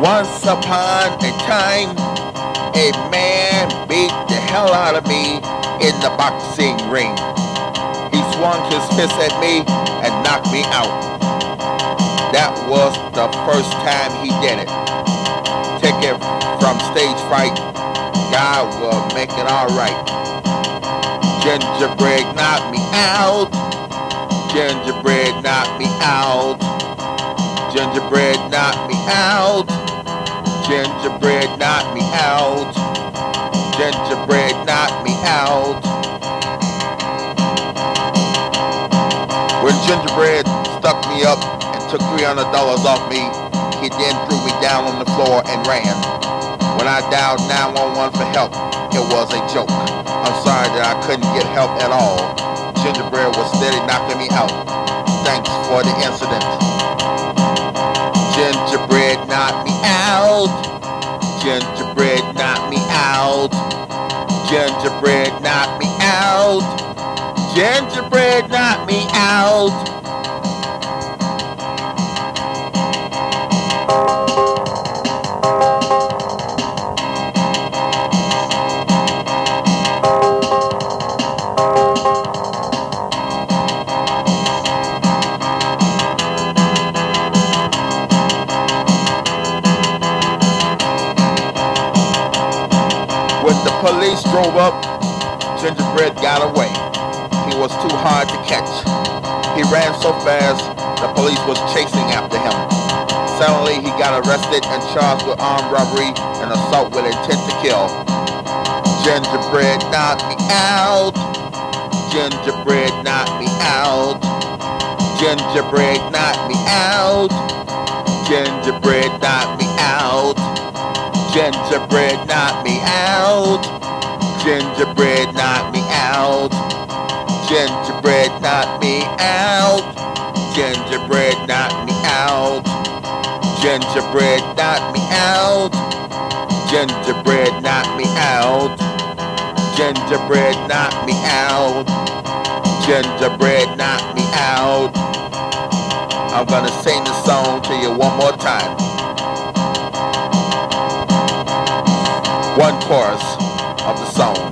Once upon a time, a man beat the hell out of me in the boxing ring. He swung his fist at me and knocked me out. That was the first time he did it. Take it from stage fright, God will make it alright. Gingerbread knocked me out. Gingerbread knocked me out. Gingerbread knocked me out. Gingerbread knocked me out. Gingerbread knocked me out. When Gingerbread stuck me up and took $300 off me, he then threw me down on the floor and ran. When I dialed 911 for help, it was a joke. I'm sorry that I couldn't get help at all. Gingerbread was steady knocking me out. Thanks for the incident. Gingerbread knocked me out. Gingerbread knocked me out. Gingerbread knocked me out. Gingerbread knocked me out. When the police drove up, Gingerbread got away. He was too hard to catch. He ran so fast, the police was chasing after him. Suddenly, he got arrested and charged with armed robbery and assault with intent to kill. Gingerbread knocked me out. Gingerbread knocked me out. Gingerbread knocked me out. Gingerbread knocked me out. Gingerbread knocked me out. Gingerbread knocked me out. Gingerbread knocked me out. Gingerbread knocked me out. Gingerbread knocked me out. Gingerbread knocked me out. Gingerbread knocked me out. Gingerbread knocked me out. I'm gonna sing the song to you one more time. One chorus of the song.